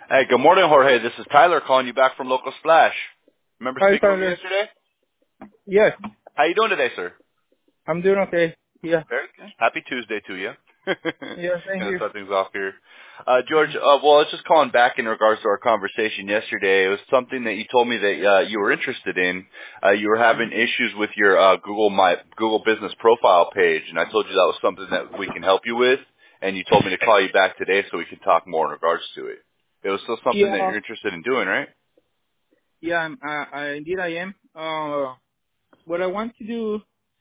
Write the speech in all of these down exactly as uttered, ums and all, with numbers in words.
Hey, good morning, Jorge. This is Tyler calling you back from Local Splash. Remember Hi, speaking with me Tyler. yesterday? Yes, How you doing today, sir? I'm doing okay. Yeah. Very good. Happy Tuesday to you. Yeah, thank Gonna you. start things off here. Uh, George, uh, well, I was just calling back in regards to our conversation yesterday. It was something that you told me that uh, you were interested in. Uh, you were having issues with your uh, Google My Google Business Profile page, and I told you that was something that we can help you with. And you told me to call you back today so we can talk more in regards to it. It was still something that Yeah. you're interested in doing, right? Yeah, I'm, I, I, indeed I am. Uh, what I want to do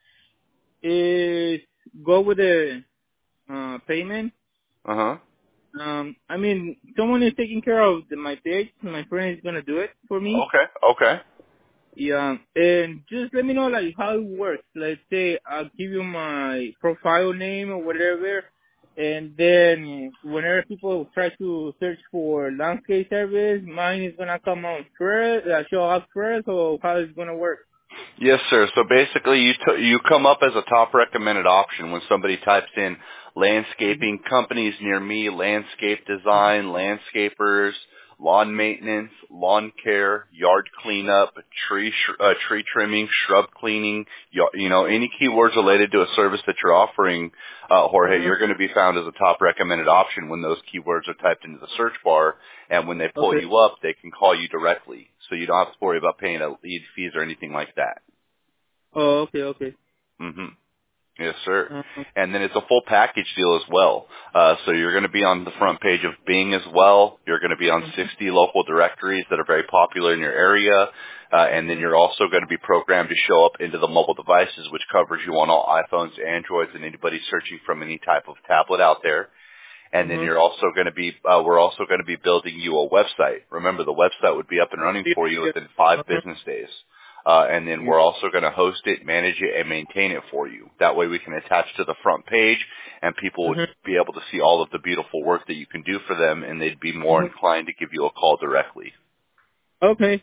is go with the uh, payment. Uh huh. Um, I mean, someone is taking care of the, my page. My friend is gonna do it for me. Okay. Okay. Yeah, and just let me know like how it works. Let's say I'll give you my profile name or whatever, and then whenever people try to search for landscape service, mine is gonna come out first, uh, show up first, or how it's gonna work. Yes, sir. So basically, you t- you come up as a top recommended option when somebody types in Mhm. landscaping companies near me, landscape design, landscapers, lawn maintenance, lawn care, yard cleanup, tree sh- uh, tree trimming, shrub cleaning. You, you know, any keywords related to a service that you're offering, uh, Jorge, Mhm. you're going to be found as a top recommended option when those keywords are typed into the search bar. And when they pull Okay. you up, they can call you directly, so you don't have to worry about paying a lead fees or anything like that. Oh, okay, okay. hmm Yes, sir. Uh, And then it's a full package deal as well. Uh, so you're going to be on the front page of Bing as well. You're going to be on sixty local directories that are very popular in your area. Uh, and then you're also going to be programmed to show up into the mobile devices, which covers you on all iPhones, Androids, and anybody searching from any type of tablet out there. And then mhm. you're also going to be, uh, we're also going to be building you a website. Remember, the website would be up and running Yeah, for you yeah. within five Uh-huh. business days. Uh, and then Yeah. we're also going to host it, manage it, and maintain it for you. That way we can attach to the front page, and people would Mhm. be able to see all of the beautiful work that you can do for them, and they'd be more Mhm. inclined to give you a call directly. Okay.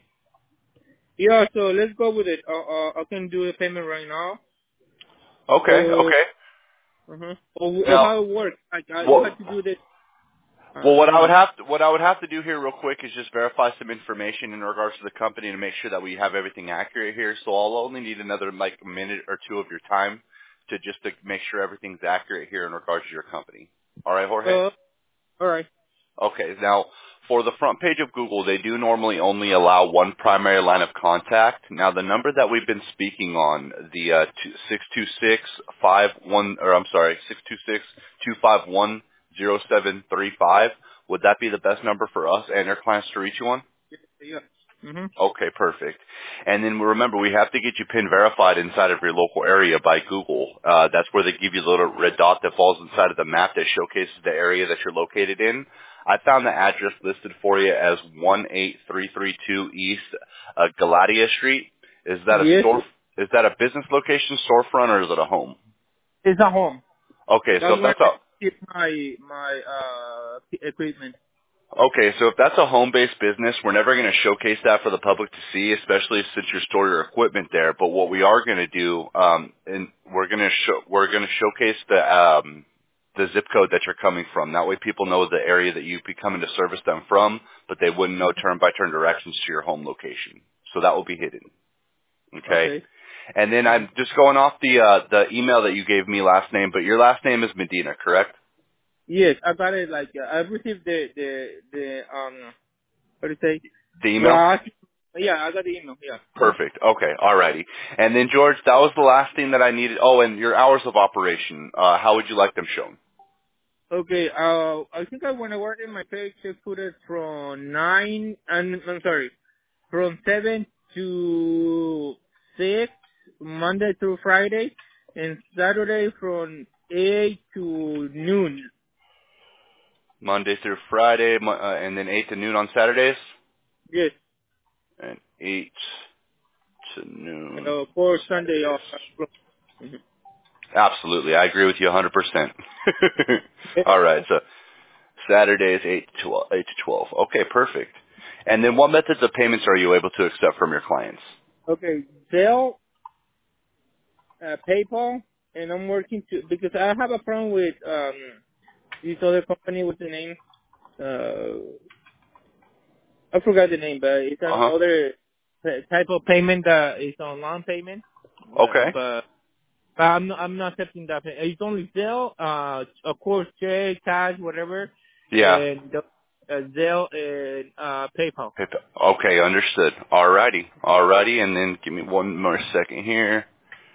Yeah, so let's go with it. Uh, uh, I can do the payment right now. Okay, Or okay. uh-huh. or, or Now, how it works. Like uh, you what have to do this. Uh, Well, I what don't I would know. have to, what I would have to do here real quick is just verify some information in regards to the company to make sure that we have everything accurate here. So I'll only need another like a minute or two of your time to just to make sure everything's accurate here in regards to your company. All right, Jorge? Uh, all right. Okay. Now, for the front page of Google, they do normally only allow one primary line of contact. Now, the number that we've been speaking on, the uh, six two six five one, or I'm sorry, six two six two five one zero seven three five, would that be the best number for us and our clients to reach you on? Yeah. Mhm. Okay, perfect. And then remember, we have to get you PIN verified inside of your local area by Google. Uh, that's where they give you the little red dot that falls inside of the map that showcases the area that you're located in. I found the address listed for you as one eight three three two East uh, Galatia Street. Is that a Yes. store? Is that a business location, storefront, or is it a home? It's at home. Okay, so That's if where that's I a keep my my uh equipment. Okay, so if that's a home-based business, we're never going to showcase that for the public to see, especially since you store your equipment there. But what we are going to do, um, and we're going to show, we're going to showcase the um, the zip code that you're coming from. That way, people know the area that you'd be coming to service them from, but they wouldn't know turn-by-turn directions to your home location. So that will be hidden. Okay, Okay. and then Mhm. I'm just going off the uh, the email that you gave me last name, but your last name is Medina, correct? Yes, I got it. Like uh, I received the the the um what do you say? The email. Yeah. Yeah, I got the email. Yeah. Mhm. Perfect. Okay. Alrighty. And then George, that was the last thing that I needed. Oh, and your hours of operation. Uh, how would you like them shown? Okay. Uh, I think I when I work in my page, I put it from nine. And I'm sorry, from seven to six, Monday through Friday, and Saturday from eight to noon. Monday through Friday, mo- uh, and then eight to noon on Saturdays, Yes. and eight to noon Uh, for Sunday Saturdays. off. Mhm. Absolutely, I agree with you one hundred percent. All right, so Saturdays eight to twelve, eight to twelve. Okay, perfect. And then what methods of payments are you able to accept from your clients? Okay. Zelle, uh, PayPal, and I'm working to because I have a problem with um this other company. What's the name? Uh, I forgot the name, but it's Uh huh. another type of payment that is online payment. Okay. But, but I'm not, I'm not accepting that. Pay. It's only Zelle, uh, of course, check, cash, whatever, Yeah. and the, uh, Zelle and uh, PayPal. PayPal. Okay, understood. Alrighty. Alrighty, and then give me one more second here.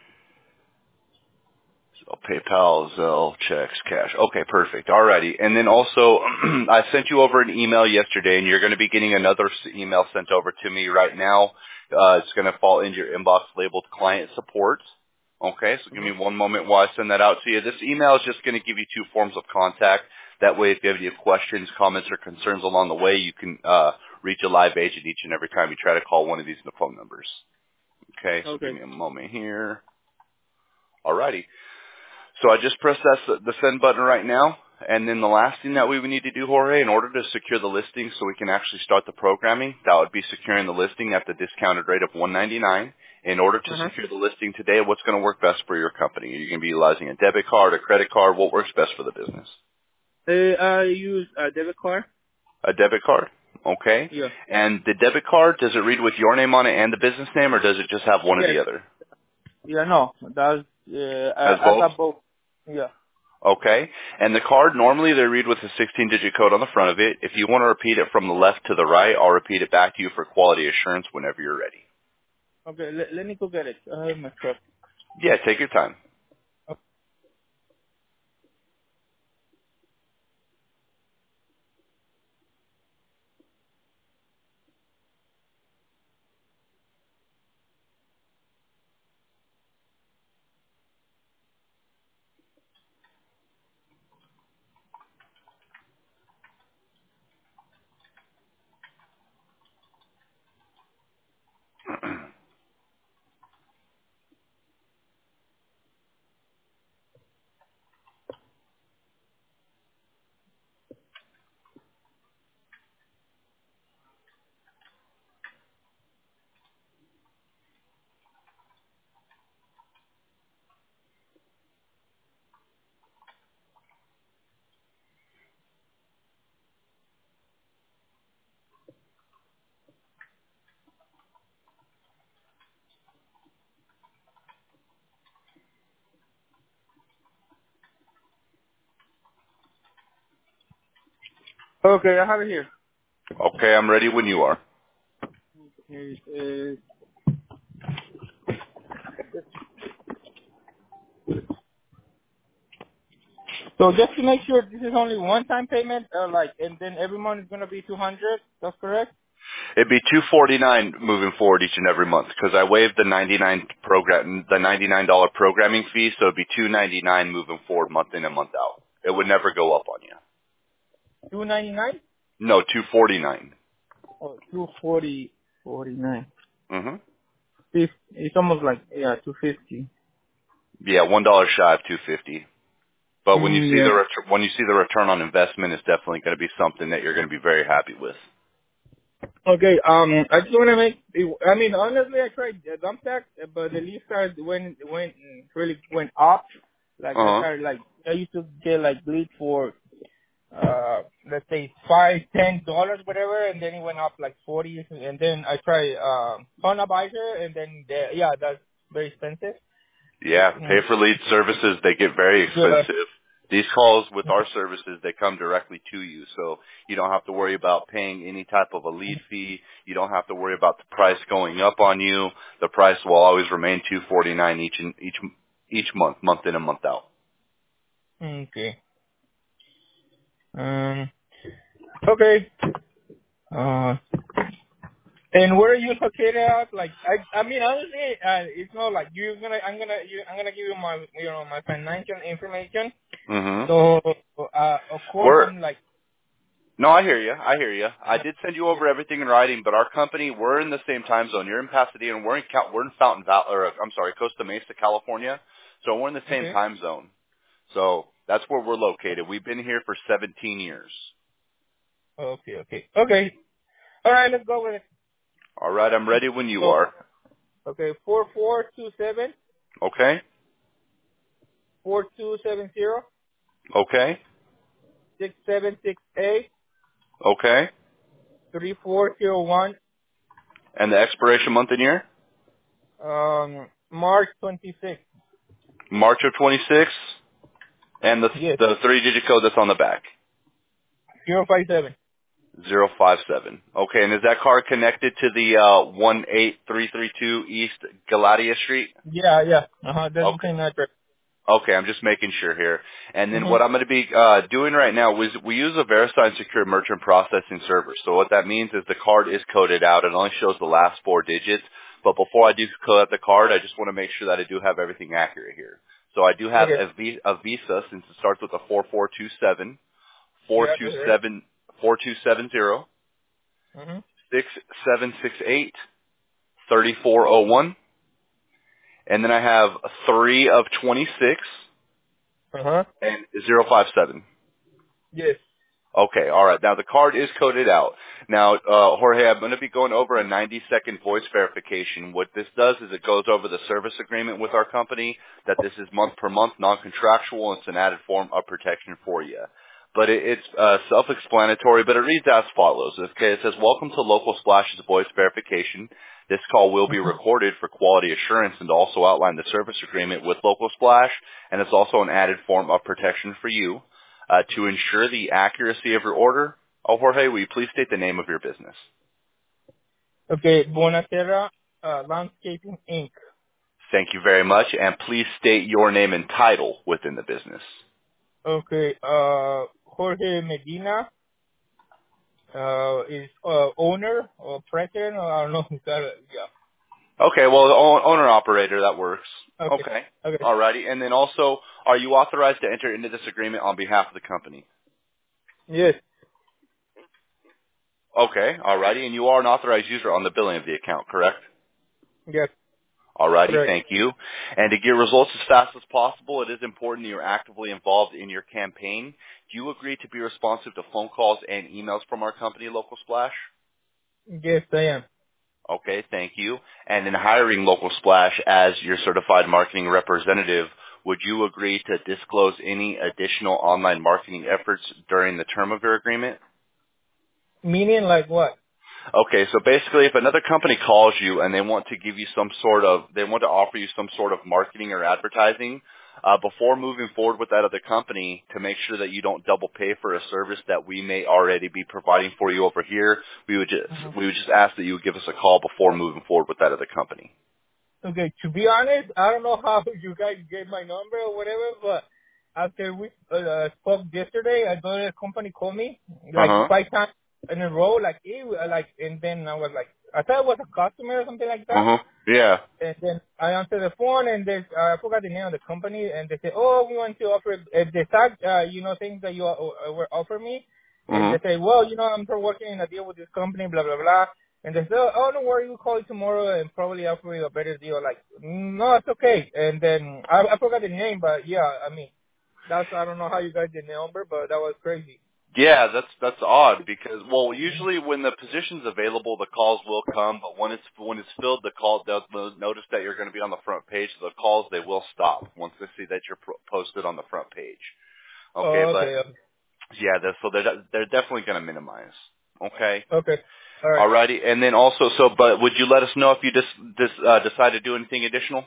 So PayPal, Zelle, checks, cash. Okay, perfect. Alrighty. And then also, I sent you over an email yesterday, and you're going to be getting another s- email sent over to me right now. Uh, it's going to fall into your inbox labeled client support. Okay, so give me Mm-hmm. one moment while I send that out to you. This email is just going to give you two forms of contact. That way, if you have any questions, comments, or concerns along the way, you can uh, reach a live agent each and every time you try to call one of these phone numbers. Okay, so give Okay. me a moment here. Alrighty. So I just pressed that, the send button right now. And then the last thing that we would need to do, Jorge, in order to secure the listing so we can actually start the programming, that would be securing the listing at the discounted rate of one ninety-nine. In order to Uh-huh. secure the listing today, what's going to work best for your company? Are you going to be utilizing a debit card, a credit card? What works best for the business? Uh, I use a debit card. A debit card? Okay. Yeah. And the debit card, does it read with your name on it and the business name, or does it just have one or Yes. the other? Yeah, no. That's, uh, Has I, I both? got both. Yeah. Okay. And the card, normally they read with a sixteen-digit code on the front of it. If you want to repeat it from the left to the right, I'll repeat it back to you for quality assurance whenever you're ready. Okay, let, let me go get it. I have my truck. Yeah, take your time. Okay, I have it here. Okay, I'm ready when you are. Here, uh, so just to make sure this is only one-time payment, uh, like, and then every month is gonna be two hundred. That's correct. It'd be two forty-nine moving forward each and every month because I waived the ninety-nine program, the ninety-nine dollar programming fee, so it'd be two ninety-nine moving forward month in and month out. It would never go up on you. Two ninety-nine. No, two forty-nine. Oh, two forty, forty-nine. Mm-hmm. Fif- It's almost like yeah, two fifty. Yeah, one dollar shy of two fifty. But when you Mm, see the yeah. ret- when you see the return on investment, it's definitely going to be something that you're going to be very happy with. Okay. Um, I just want to make. I mean, honestly, I tried the dump tax, but the leaf card went went really went up. Like I Uh huh. started like I used to get like bleed for uh let's say five, ten dollars, whatever, and then it went up like forty, and then I tried um Fund Advisor, and then the, yeah, that's very expensive. Yeah, pay Mm. for lead services, they get very Yeah. expensive. These calls with our services, they come directly to you, so you don't have to worry about paying any type of a lead fee. You don't have to worry about the price going up on you. The price will always remain two forty-nine each and each each month, month in and month out. Okay. Um. Okay. Uh. And where are you located at? Like, I, I mean, honestly, uh, it's not like you're gonna, I'm gonna, you, I'm gonna give you my, you know, my financial information. Mhm. So, uh, of course, We're I'm like, No, I hear you. I hear you. I uh, did send you over everything in writing, but our company, we're in the same time zone. You're in Pasadena, and we're in Cal- we're in Fountain Valley, or I'm sorry, Costa Mesa, California. So we're in the same okay, time zone. So that's where we're located. We've been here for seventeen years. okay, okay, okay. All right, let's go with it. All right, I'm ready when you So, are. okay, four four two seven Okay? four two seven zero Okay? six seven six eight Okay? three four zero one. And the expiration month and year? Um, March twenty-sixth. March of twenty-six. And the Yes. the three-digit code that's on the back? zero five seven. Zero five seven. Okay, and is that card connected to the uh, one eight three three two East Galatia Street? Yeah, yeah. Uh-huh, that's the Okay. same address. Okay, I'm just making sure here. And then Mm-hmm. what I'm going to be uh, doing right now is we use a VeriSign secure merchant processing server. So what that means is the card is coded out. It only shows the last four digits. But before I do code out the card, I just want to make sure that I do have everything accurate here. So I do have Okay. a, v- a Visa, since it starts with a four four two seven, four Yeah, two that's right. seven, four two seven zero, Mm-hmm. six seven six eight, three four zero one. And then I have three of twenty-six Uh-huh. and zero five seven. Yes. Okay, all right. Now the card is coded out. Now, uh, Jorge, I'm going to be going over a ninety second voice verification. What this does is it goes over the service agreement with our company, that this is month per month, non-contractual, and it's an added form of protection for you. But it, it's uh, self-explanatory, but it reads as follows. Okay, it says, welcome to Local Splash's voice verification. This call will be Mm-hmm. recorded for quality assurance and to also outline the service agreement with Local Splash, and it's also an added form of protection for you. Uh, to ensure the accuracy of your order, oh, Jorge, will you please state the name of your business? Okay, Bonaterra uh, Landscaping Incorporated. Thank you very much, and please state your name and title within the business. Okay, uh, Jorge Medina uh, is uh, owner or president, or I don't know. Yeah. Okay, well, the own- owner-operator, that works. Okay. Okay, Okay. alrighty. And then also, are you authorized to enter into this agreement on behalf of the company? Yes. Okay, alrighty. And you are an authorized user on the billing of the account, correct? Yes. Alrighty, Correct. thank you. And to get results as fast as possible, it is important that you're actively involved in your campaign. Do you agree to be responsive to phone calls and emails from our company, Local Splash? Yes, I am. Okay, thank you. And in hiring Local Splash as your certified marketing representative, would you agree to disclose any additional online marketing efforts during the term of your agreement? Meaning like what? Okay, so basically if another company calls you and they want to give you some sort of, they want to offer you some sort of marketing or advertising, uh, before moving forward with that other company, to make sure that you don't double pay for a service that we may already be providing for you over here, we would just, Uh-huh. we would just ask that you would give us a call before moving forward with that other company. Okay, to be honest, I don't know how you guys get my number or whatever, but after we uh, spoke yesterday, I thought a company called me like Uh-huh. five times in a row, like, ew, like, and then I was like, I thought it was a customer or something like that. Uh-huh. Yeah. And then I answered the phone, and they, uh, I forgot the name of the company, and they said, "Oh, we want to offer." If they start, uh, you know, things that you uh, uh, were offering me, and Uh-huh. they say, "Well, you know, I'm working in a deal with this company, blah blah blah," and they say, "Oh, don't worry, we'll call you tomorrow and probably offer you a better deal." Like, no, it's okay. And then I, I forgot the name, but yeah, I mean, that's I don't know how you got the number, but that was crazy. Yeah, that's that's odd because well, usually when the position's available, the calls will come, but when it's when it's filled, the call they'll, they'll notice that you're going to be on the front page. So the calls they will stop once they see that you're pro- posted on the front page. Okay, Oh, but okay, okay, yeah, they're, so they're they're definitely going to minimize. Okay, okay. All right. alrighty, and then also, so but would you let us know if you just just uh, decide to do anything additional?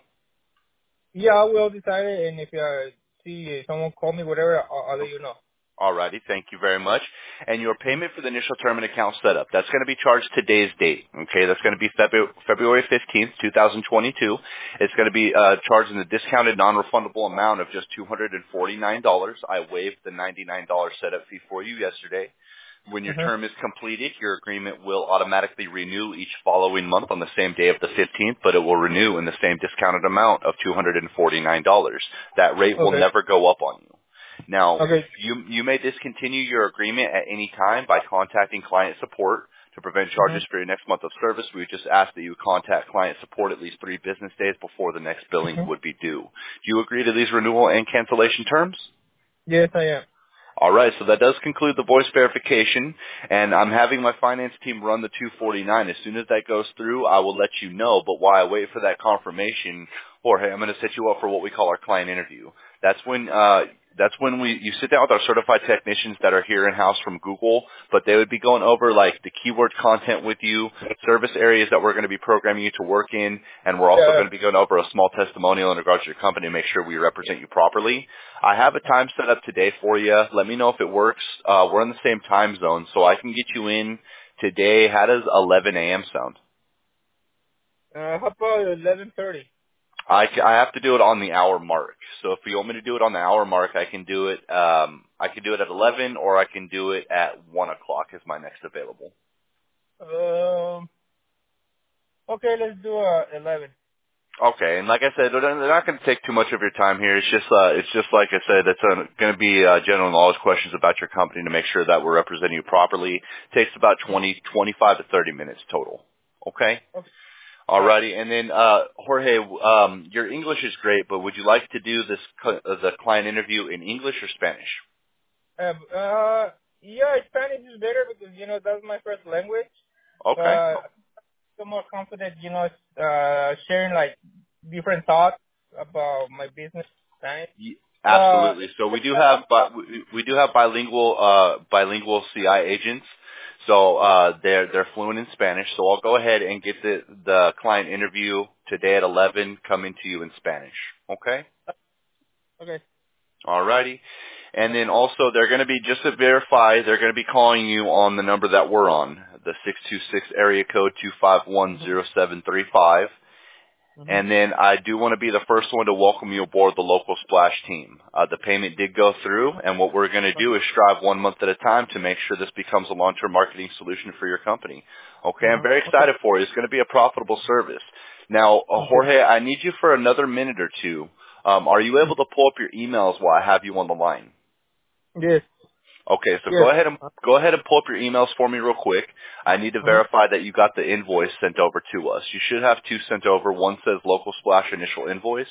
Yeah, I will decide it, and if uh, see someone call me, whatever, I'll, I'll let Okay. you know. Alrighty, thank you very much. And your Mhm. payment for the initial term and account setup, that's going to be charged today's date. Okay, that's going to be Febu- February fifteenth, twenty twenty-two. It's going to be uh, charged in the discounted non-refundable amount of just two hundred forty-nine dollars. I waived the ninety-nine dollars setup fee for you yesterday. When your Uh-huh. term is completed, your agreement will automatically renew each following month on the same day of the fifteenth, but it will renew in the same discounted amount of two hundred forty-nine dollars. That rate will Okay. never go up on you. Now, Okay. you you may discontinue your agreement at any time by contacting client support. To prevent charges Mhm. for your next month of service, we would just ask that you contact client support at least three business days before the next billing Mhm. would be due. Do you agree to these renewal and cancellation terms? Yes, I am. All right, so that does conclude the voice verification, and I'm having my finance team run the two forty-nine. As soon as that goes through, I will let you know, but while I wait for that confirmation, Jorge, I'm going to set you up for what we call our client interview. That's when uh, that's when we you sit down with our certified technicians that are here in house from Google, but they would be going over like the keyword content with you, service areas that we're going to be programming you to work in, and we're also Yeah. going to be going over a small testimonial in regards to your company to make sure we represent you properly. I have a time set up today for you. Let me know if it works. Uh, we're in the same time zone, so I can get you in today. How does eleven a.m. sound? Uh, how about eleven thirty? I, ca- I have to do it on the hour mark. So if you want me to do it on the hour mark, I can do it. Um, I can do it at eleven, or I can do it at one o'clock. Is my next available? Um. Okay, let's do uh eleven. Okay, and like I said, they're they're not going to take too much of your time here. It's just, uh, it's just like I said, it's uh, going to be uh, general knowledge questions about your company to make sure that we're representing you properly. takes about twenty, twenty-five to thirty minutes total. Okay. Okay. Alrighty, and then uh, Jorge, um, your English is great, but would you like to do this co- uh, the client interview in English or Spanish? Uh, uh, yeah, Spanish is better because you know that's my first language. Okay. But I'm more confident, you know, uh, sharing like different thoughts about my business. Right? Ye- Uh, Absolutely. So we do have bi- we we do have bilingual uh, bilingual C I agents. So uh, they're they're fluent in Spanish. So I'll go ahead and get the the client interview today at eleven coming to you in Spanish. Okay. okay. Alrighty. And then also they're going to be, just to verify, they're going to be calling you on the number that we're on, the six two six area code two five one zero seven three five. Mm-hmm. And then I do want to be the first one to welcome you aboard the local Splash team. Uh, the payment did go through, and what we're going to do is strive one month at a time to make sure this becomes a long-term marketing solution for your company. Okay, I'm very excited for it. It's going to be a profitable service. Now, uh, Jorge, I need you for another minute or two. Um, are you able to pull up your emails while I have you on the line? Yes. Okay, so Yes. go ahead and go ahead and pull up your emails for me real quick. I need to Uh-huh. verify that you got the invoice sent over to us. You should have two sent over. One says local splash initial invoice.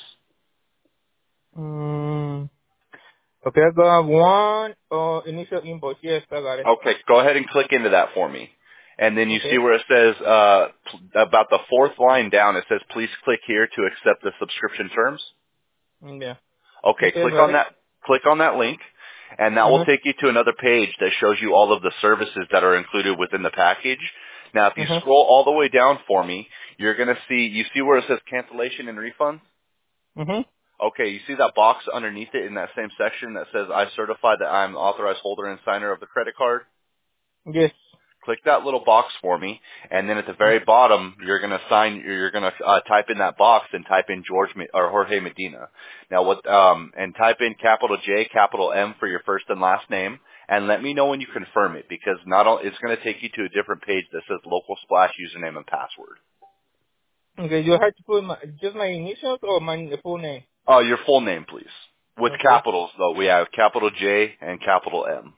Mm, okay, I got one uh, initial invoice. Yes, I got it. Okay, go ahead and click into that for me. And then you see Okay. where it says uh, pl- about the fourth line down, it says please click here to accept the subscription terms. Mm, yeah. Okay, Okay, click got on it. that. Click on that link, and that will Uh-huh. take you to another page that shows you all of the services that are included within the package. Now, if you Uh-huh. scroll all the way down for me, you're going to see, you see where it says cancellation and refund? Uh-huh. Okay, you see that box underneath it in that same section that says I certify that I'm the authorized holder and signer of the credit card? Yes. Click that little box for me, and then at the very bottom, you're going to sign. You're going to uh, type in that box and type in George Me- or Jorge Medina. Now, what? Um, and type in capital J, capital M for your first and last name, and let me know when you confirm it, because not all, it's going to take you to a different page that says local splash username and password. Okay, you have to put my, just my initials or my full name? Uh, your full name, please, with Okay. capitals though. We have capital J and capital M.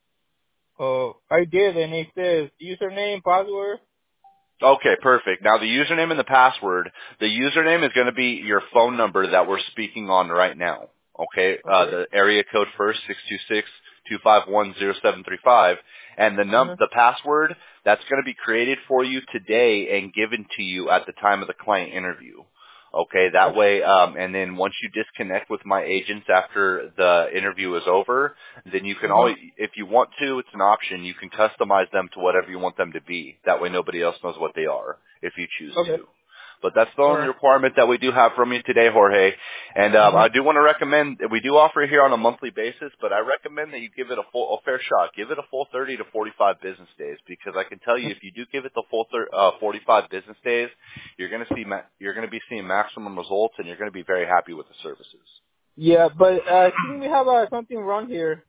Oh, I did, and it says username, password. Okay, perfect. Now the username and the password, the username is going to be your phone number that we're speaking on right now. Okay, uh, Okay. the area code first, six two six, two five one, zero seven three five. And the num, Uh-huh. the password, that's going to be created for you today and given to you at the time of the client interview. Okay, that way, um, and then once you disconnect with my agents after the interview is over, then you can Uh-huh. always, if you want to, it's an option. You can customize them to whatever you want them to be. That way nobody else knows what they are if you choose Okay. to. But that's the All only right. requirement that we do have from you today, Jorge. And um, Uh-huh. I do want to recommend, we do offer it here on a monthly basis, but I recommend that you give it a full, a fair shot. Give it a full thirty to forty-five business days, because I can tell you, if you do give it the full thir- uh, forty-five business days, you're going to see ma- you're going to be seeing maximum results, and you're going to be very happy with the services. Yeah, but uh, I think we have uh, something wrong here.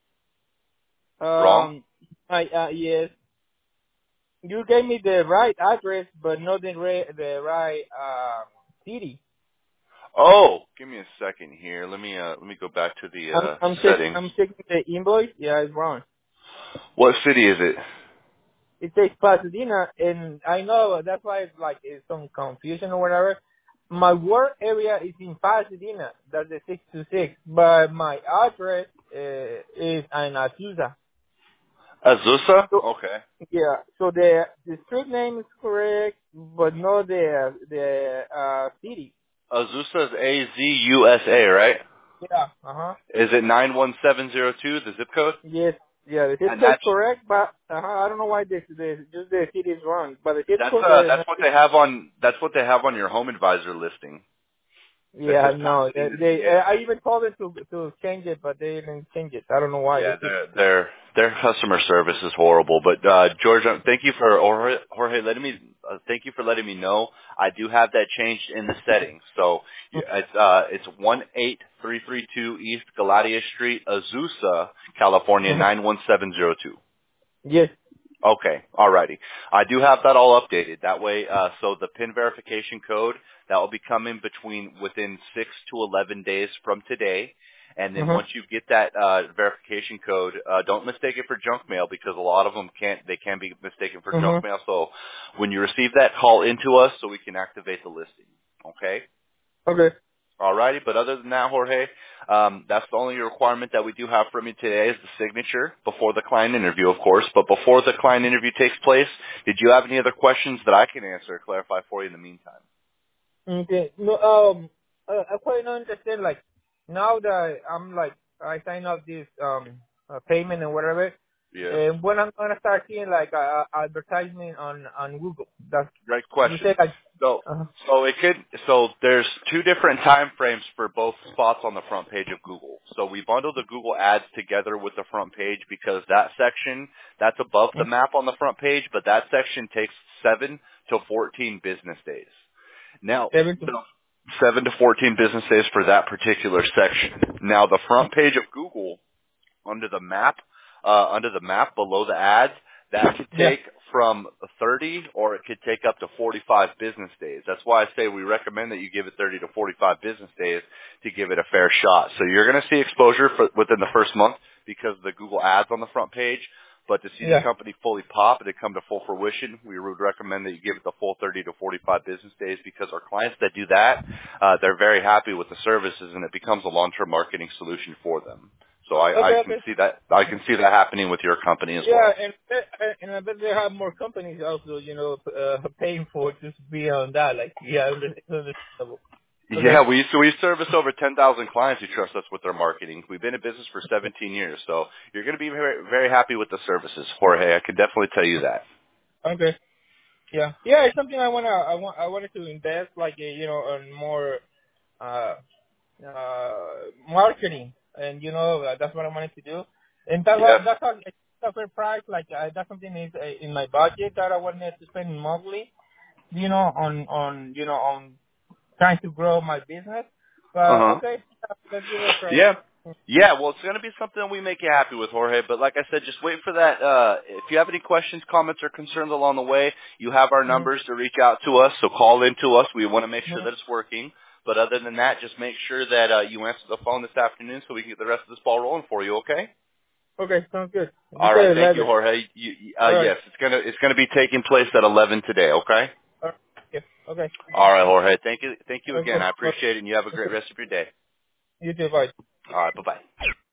Wrong? Um, I uh, yes, you gave me the right address, but not the ra- the right uh, city. Oh, give me a second here. Let me uh, let me go back to the I'm uh, I'm checking settings. I'm checking the invoice. Yeah, it's wrong. What city is it? It says Pasadena, and I know that's why it's like it's some confusion or whatever. My work area is in Pasadena. That's the six two six, but my address uh, is in Azusa. Azusa? So Okay. yeah, so the the street name is correct, but not the the uh city. Azusa is A Z U S A, right? Yeah. Uh huh. Is it nine one seven zero two, the zip code? Yes. Yeah. The zip And code that's is correct, but uh huh. I don't know why this the just the city is wrong, but the zip that's code uh is that's what they have on that's what they have on your home advisor listing. That yeah, says no, they, Pasadena, they C A. I even called them to to change it, but they didn't change it. I don't know why. Yeah, They keep their their their customer service is horrible. But uh George, uh, thank you for Jorge, Jorge letting me uh, thank you for letting me know. I do have that changed in the settings. So yeah, it's uh it's one eight three three two East Galatia Street, Azusa, California nine one seven zero two. yes. Okay, alrighty. I do have that all updated. That way, uh, so the PIN verification code, that will be coming between, within six to eleven days from today. And then Mhm. once you get that, uh, verification code, uh, don't mistake it for junk mail because a lot of them can't, they can be mistaken for junk Mhm. mail. So when you receive that, call into us so we can activate the listing. Okay? Okay. Alrighty, but other than that, Jorge, um, that's the only requirement that we do have from you today is the signature before the client interview, of course. But before the client interview takes place, did you have any other questions that I can answer or clarify for you in the meantime? Okay. No, um, uh, I quite don't understand. Like now that I'm like I sign up this um uh, payment and whatever, Yeah. and when I'm gonna start seeing like uh, advertisement on on Google. That's Great you question. said like. So, Uh, so it could, so there's two different time frames for both spots on the front page of Google. So we bundle the Google ads together with the front page because that section, that's above the map on the front page, but that section takes seven to fourteen business days. Now, seven to. the seven to fourteen business days for that particular section. Now, the front page of Google, under the map, uh, under the map below the ads, that could Yeah. take from thirty or it could take up to forty-five business days. That's why I say we recommend that you give it thirty to forty-five business days to give it a fair shot. So you're going to see exposure for, within the first month because of the Google ads on the front page. But to see the Yeah. company fully pop and to come to full fruition, we would recommend that you give it the full thirty to forty-five business days because our clients that do that, uh, they're very happy with the services and it becomes a long-term marketing solution for them. So I, I Okay. can Okay. see that I can see that happening with your company as Yeah, well. and and I bet they have more companies also, you know, uh, paying for just to be on that. Like, yeah, understandable. Okay. Yeah, we so we service over ten thousand clients who trust us with their marketing. We've been in business for seventeen years, so you're going to be very very happy with the services, Jorge. I can definitely tell you that. Okay. Yeah. Yeah, it's something I wanna I want I wanted to invest like uh, you know on more uh uh marketing, and you know uh, that's what I wanted to do, and that's Yeah. what that's how it's a fair price. Like uh, that's something is uh, in my budget that I wanted to spend monthly, you know, on on you know on trying to grow my business. Uh But huh. okay, let's give it a try. Yeah. Yeah, well, it's going to be something we make you happy with, Jorge. But like I said, just wait for that. Uh, if you have any questions, comments, or concerns along the way, you have our Mm-hmm. numbers to reach out to us. So call in to us. We want to make sure Mm-hmm. that it's working. But other than that, just make sure that uh, you answer the phone this afternoon so we can get the rest of this ball rolling for you. Okay? Okay, sounds good. You All right. said Thank you, eleven. Jorge. You, you- uh, All right. yes, it's gonna it's gonna be taking place at eleven today. Okay? All right. Okay. Okay. All right, Jorge. Thank you. Thank you again. Okay. I appreciate it, and you have a great Okay. rest of your day. You too. Bye. All right. Bye bye.